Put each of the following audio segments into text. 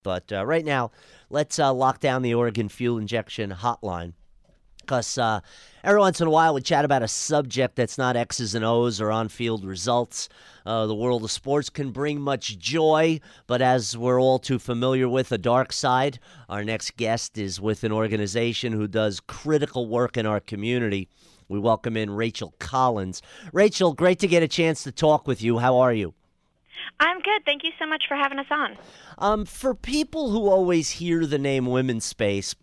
But right now, let's lock down the Oregon Fuel Injection Hotline because every once in a while we chat about a subject that's not X's and O's or on-field results. The world of sports can bring much joy, but as we're all too familiar with, a dark side. Our next guest is with an organization who does critical work in our community. We welcome in Rachel Collins. Rachel, great to get a chance to talk with you. How are you? I'm good. Thank you so much for having us on. For people who always hear the name Women's Space,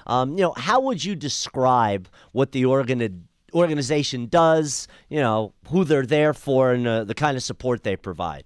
how would you describe what the organization does, who they're there for, and the kind of support they provide?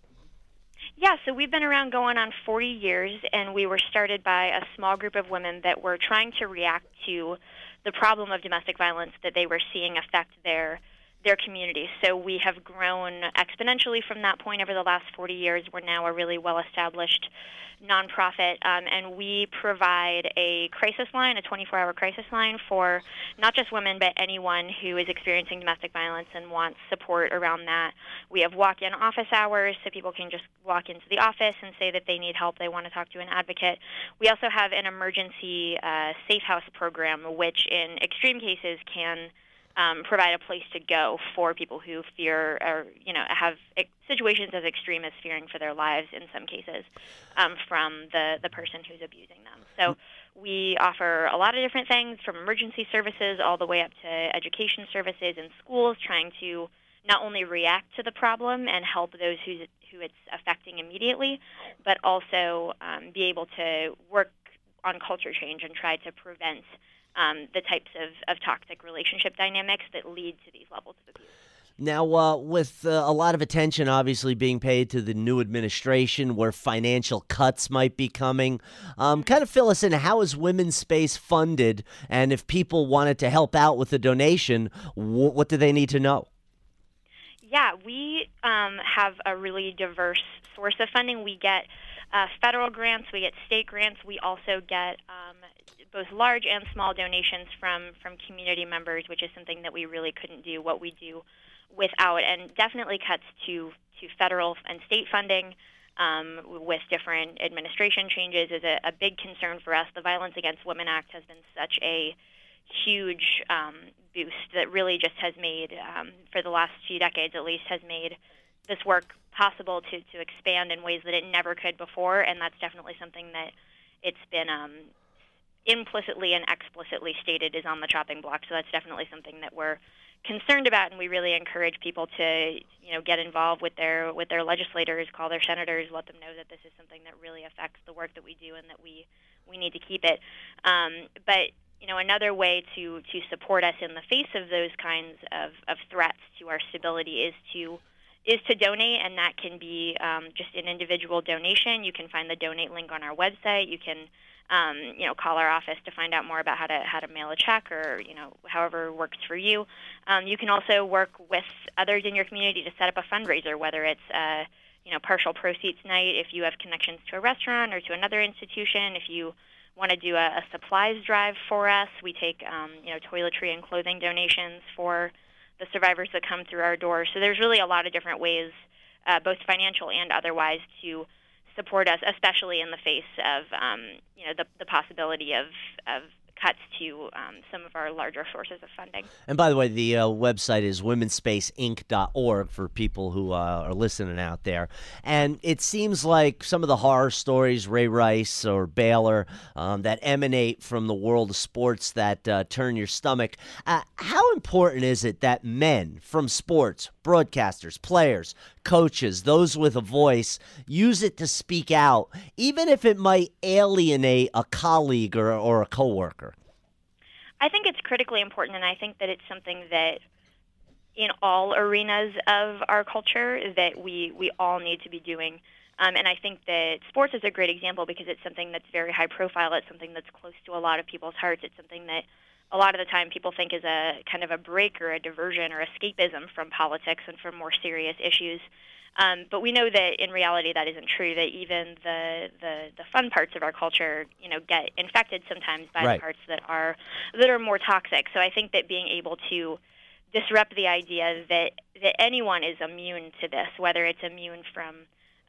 Yeah, so we've been around going on 40 years, and we were started by a small group of women that were trying to react to the problem of domestic violence that they were seeing affect their communities. So we have grown exponentially from that point over the last 40 years. We're now a really well-established nonprofit, and we provide a crisis line, a 24-hour crisis line for not just women, but anyone who is experiencing domestic violence and wants support around that. We have walk-in office hours, so people can just walk into the office and say that they need help, they want to talk to an advocate. We also have an emergency safe house program, which in extreme cases can provide a place to go for people who fear or have situations as extreme as fearing for their lives in some cases from the person who's abusing them. So we offer a lot of different things, from emergency services all the way up to education services in schools, trying to not only react to the problem and help those who it's affecting immediately, but also be able to work on culture change and try to prevent the types of toxic relationship dynamics that lead to these levels of abuse. Now, with a lot of attention obviously being paid to the new administration where financial cuts might be coming, kind of fill us in. How is Women's Space funded? And if people wanted to help out with a donation, what do they need to know? Yeah, we have a really diverse source of funding. We get federal grants, we get state grants, we also get both large and small donations from community members, which is something that we really couldn't do what we do without, and definitely cuts to federal and state funding with different administration changes is a big concern for us. The Violence Against Women Act has been such a huge boost that really just has made, for the last few decades at least, has made this work possible to expand in ways that it never could before, and that's definitely something that it's been implicitly and explicitly stated is on the chopping block. So that's definitely something that we're concerned about, and we really encourage people to get involved with their legislators, call their senators, let them know that this is something that really affects the work that we do and that we need to keep it. But another way to support us in the face of those kinds of threats to our stability is to donate, and that can be just an individual donation. You can find the donate link on our website. You can call our office to find out more about how to mail a check, or however works for you. You can also work with others in your community to set up a fundraiser, whether it's partial proceeds night if you have connections to a restaurant or to another institution. If you want to do a supplies drive for us, we take toiletry and clothing donations for the survivors that come through our doors. So there's really a lot of different ways, both financial and otherwise, to support us, especially in the face of the possibility of cuts to some of our larger sources of funding. And by the way, the website is womenspaceinc.org for people who are listening out there. And it seems like some of the horror stories, Ray Rice or Baylor, that emanate from the world of sports that turn your stomach. How important is it that men from sports, broadcasters, players, coaches, those with a voice, use it to speak out, even if it might alienate a colleague or a coworker? I think it's critically important, and I think that it's something that in all arenas of our culture that we all need to be doing. And I think that sports is a great example because it's something that's very high profile. It's something that's close to a lot of people's hearts. It's something that a lot of the time people think is a kind of a break or a diversion or escapism from politics and from more serious issues. But we know that in reality that isn't true, that even the fun parts of our culture, get infected sometimes by Right. the parts that are more toxic. So I think that being able to disrupt the idea that anyone is immune to this, whether it's immune from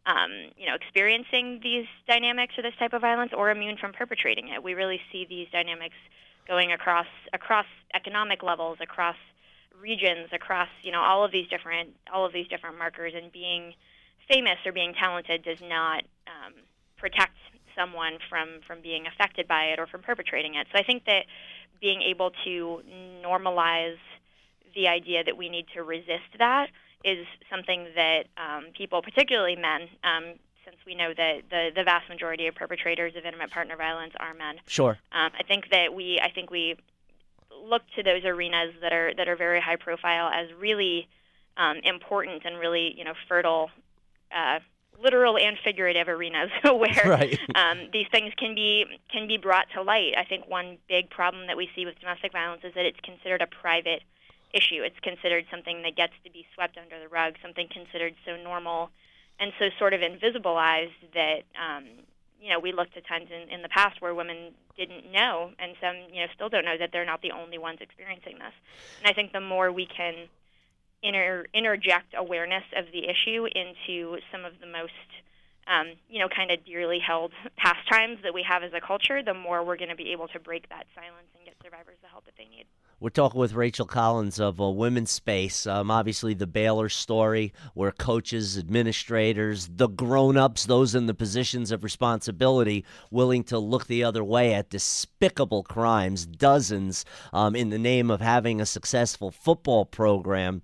experiencing these dynamics or this type of violence, or immune from perpetrating it. We really see these dynamics going across economic levels, across regions, across all of these different markers. And being famous or being talented does not protect someone from being affected by it or from perpetrating it. So I think that being able to normalize the idea that we need to resist that is something that people, particularly men, since we know that the vast majority of perpetrators of intimate partner violence are men. Sure. I think we look to those arenas that are very high profile as really important and really fertile, literal and figurative arenas where Right. These things can be brought to light. I think one big problem that we see with domestic violence is that it's considered a private issue. It's considered something that gets to be swept under the rug, something considered so normal and so sort of invisibilized that we looked at times in the past where women didn't know, and some still don't know, that they're not the only ones experiencing this. And I think the more we can interject awareness of the issue into some of the most kind of dearly held pastimes that we have as a culture, the more we're going to be able to break that silence and get survivors the help that they need. We're talking with Rachel Collins of Women's Space. Obviously, the Baylor story, where coaches, administrators, the grown-ups, those in the positions of responsibility, willing to look the other way at despicable crimes, dozens, in the name of having a successful football program.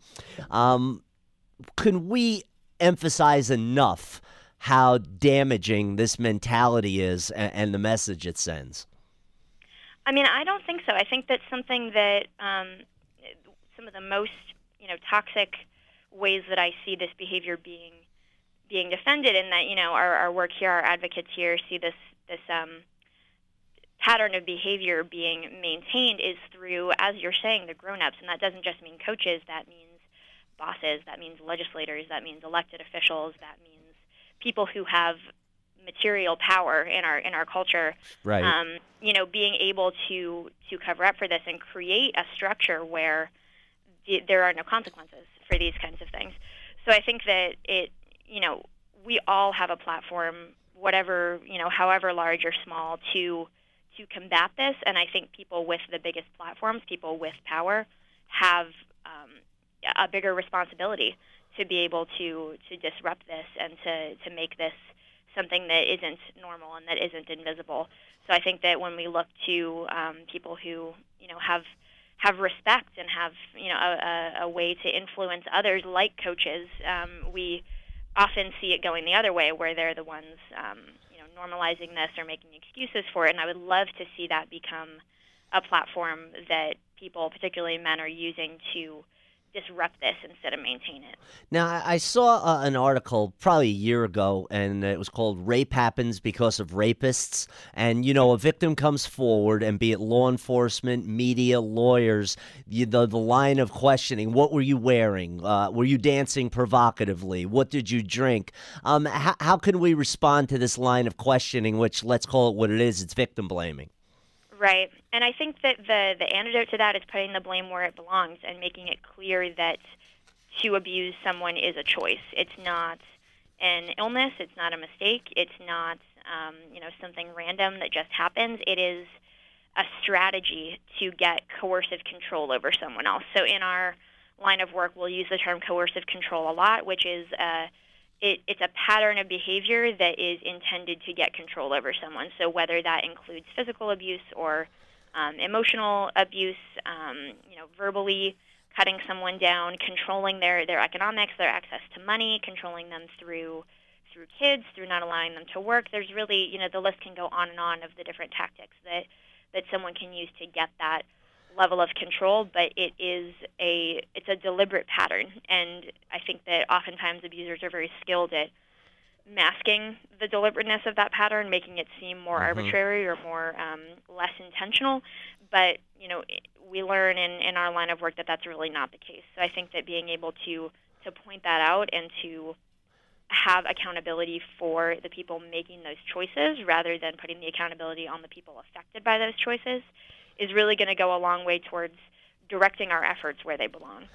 Can we emphasize enough how damaging this mentality is and the message it sends? I mean, I don't think so. I think that's something that some of the most toxic ways that I see this behavior being defended, and that our work here, our advocates here, see this pattern of behavior being maintained is through, as you're saying, the grown-ups, and that doesn't just mean coaches. That means bosses. That means legislators. That means elected officials. That means people who have material power in our culture, right? Being able to cover up for this and create a structure where there are no consequences for these kinds of things. So I think that we all have a platform, whatever however large or small, to combat this. And I think people with the biggest platforms, people with power, have a bigger responsibility to be able to disrupt this and to make this something that isn't normal and that isn't invisible. So I think that when we look to people who have respect and have a way to influence others, like coaches, we often see it going the other way, where they're the ones normalizing this or making excuses for it. And I would love to see that become a platform that people, particularly men, are using to disrupt this instead of maintain it. Now, I saw an article probably a year ago, and it was called "Rape Happens Because of Rapists." And, a victim comes forward, and be it law enforcement, media, lawyers, the line of questioning: what were you wearing? Were you dancing provocatively? What did you drink? How can we respond to this line of questioning, which, let's call it what it is, it's victim blaming? Right. And I think that the antidote to that is putting the blame where it belongs and making it clear that to abuse someone is a choice. It's not an illness. It's not a mistake. It's not, something random that just happens. It is a strategy to get coercive control over someone else. So in our line of work, we'll use the term coercive control a lot, which is it's a pattern of behavior that is intended to get control over someone. So whether that includes physical abuse or emotional abuse, verbally cutting someone down, controlling their economics, their access to money, controlling them through kids, through not allowing them to work. There's really, the list can go on and on of the different tactics that someone can use to get that level of control, but it's a deliberate pattern. And I think that oftentimes abusers are very skilled at masking the deliberateness of that pattern, making it seem more arbitrary or more less intentional. But, we learn in our line of work that that's really not the case. So I think that being able to point that out and to have accountability for the people making those choices rather than putting the accountability on the people affected by those choices is really going to go a long way towards directing our efforts where they belong.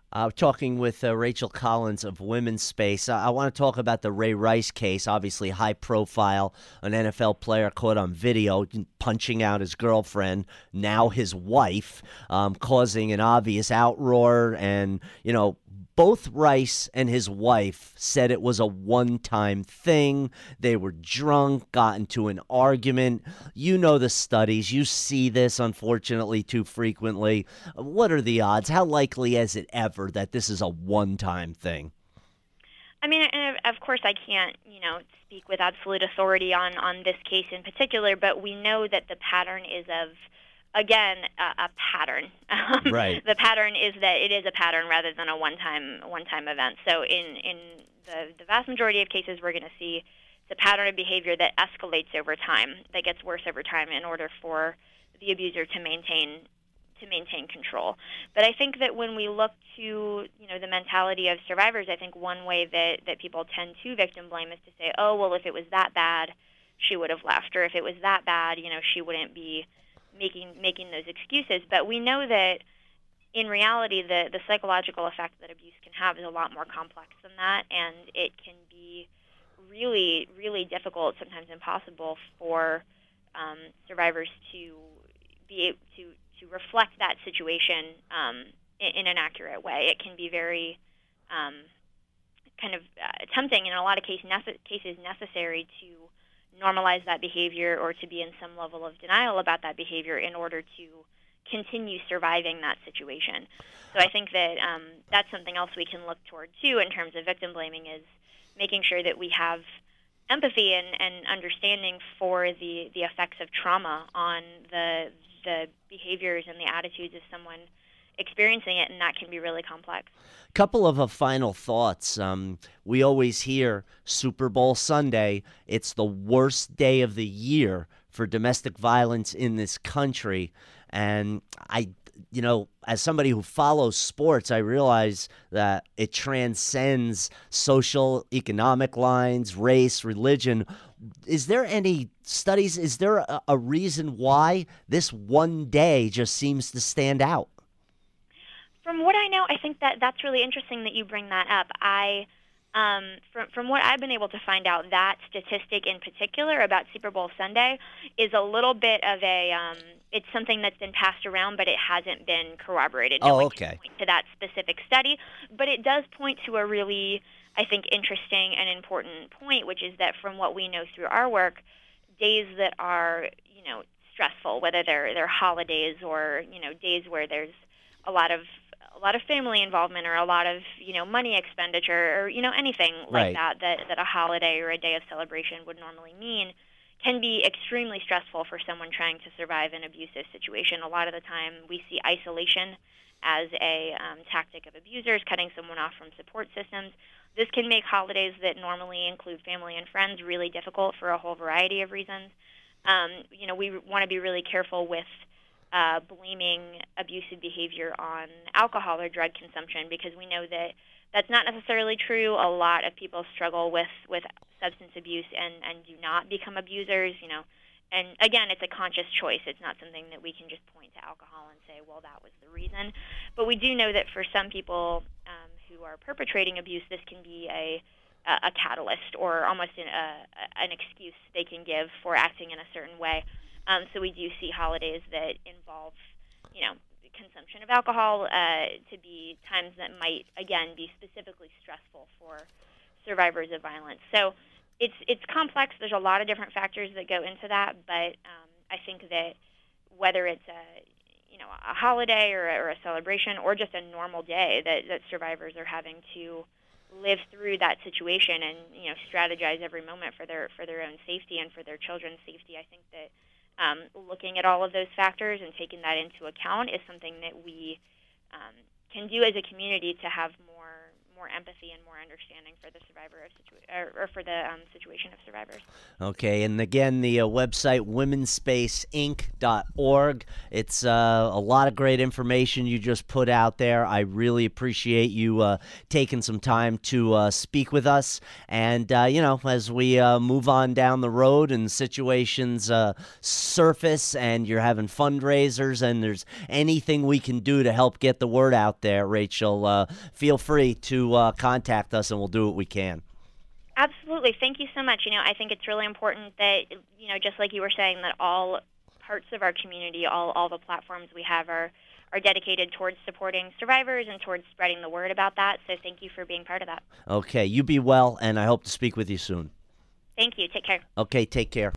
Talking with Rachel Collins of Women's Space. I want to talk about the Ray Rice case. Obviously, high profile, an NFL player caught on video punching out his girlfriend, now his wife, causing an obvious outroar. And, both Rice and his wife said it was a one-time thing. They were drunk, got into an argument. You know the studies. You see this, unfortunately, too frequently. What are the odds? How likely is it ever that this is a one-time thing? I mean, of course, I can't, speak with absolute authority on this case in particular, but we know that the pattern is of, again, a pattern. Right. The pattern is that it is a pattern rather than a one-time event. So in the vast majority of cases, we're going to see the pattern of behavior that escalates over time, that gets worse over time in order for the abuser to maintain control. But I think that when we look to, the mentality of survivors, I think one way that people tend to victim blame is to say, oh, well, if it was that bad, she would have left, or if it was that bad, she wouldn't be making those excuses. But we know that in reality, the psychological effect that abuse can have is a lot more complex than that, and it can be really, really difficult, sometimes impossible, for survivors to be able to reflect that situation in an accurate way. It can be very tempting, in a lot of cases necessary to normalize that behavior or to be in some level of denial about that behavior in order to continue surviving that situation. So I think that that's something else we can look toward, too, in terms of victim blaming, is making sure that we have empathy and understanding for the effects of trauma on the behaviors and the attitudes of someone experiencing it, and that can be really complex. Couple of final thoughts. We always hear Super Bowl Sunday, it's the worst day of the year for domestic violence in this country. And as somebody who follows sports, I realize that it transcends social, economic lines, race, religion. Is there any studies? Is there a reason why this one day just seems to stand out? From what I know, I think that's really interesting that you bring that up. From what I've been able to find out, that statistic in particular about Super Bowl Sunday is a little bit of it's something that's been passed around, but it hasn't been corroborated. No one can point to that specific study, but it does point to a really, I think, interesting and important point, which is that from what we know through our work, days that are, stressful, whether they're holidays or, days where there's a lot of family involvement or a lot of money expenditure or anything like that a holiday or a day of celebration would normally mean, can be extremely stressful for someone trying to survive an abusive situation. A lot of the time we see isolation as a tactic of abusers, cutting someone off from support systems. This can make holidays that normally include family and friends really difficult for a whole variety of reasons. We want to be really careful with blaming abusive behavior on alcohol or drug consumption, because we know that that's not necessarily true. A lot of people struggle with substance abuse and do not become abusers, And again, it's a conscious choice. It's not something that we can just point to alcohol and say, well, that was the reason. But we do know that for some people who are perpetrating abuse, this can be a catalyst or almost an excuse they can give for acting in a certain way. So we do see holidays that involve, consumption of alcohol to be times that might, again, be specifically stressful for survivors of violence. So it's complex. There's a lot of different factors that go into that, but I think that whether it's a holiday or a celebration or just a normal day that survivors are having to live through that situation and strategize every moment for their own safety and for their children's safety, I think that looking at all of those factors and taking that into account is something that we can do as a community to have more more empathy and more understanding for the survivor of or for the situation of survivors. Okay, and again, the website womenspaceinc.org. It's a lot of great information you just put out there. I really appreciate you taking some time to speak with us. And as we move on down the road and situations surface, and you're having fundraisers, and there's anything we can do to help get the word out there, Rachel, feel free to contact us, and we'll do what we can. Absolutely. Thank you so much. I think it's really important that, just like you were saying, that all parts of our community, all the platforms we have are dedicated towards supporting survivors and towards spreading the word about that. So thank you for being part of that. Okay, you be well, and I hope to speak with you soon. Thank you. Take care. Okay, take care.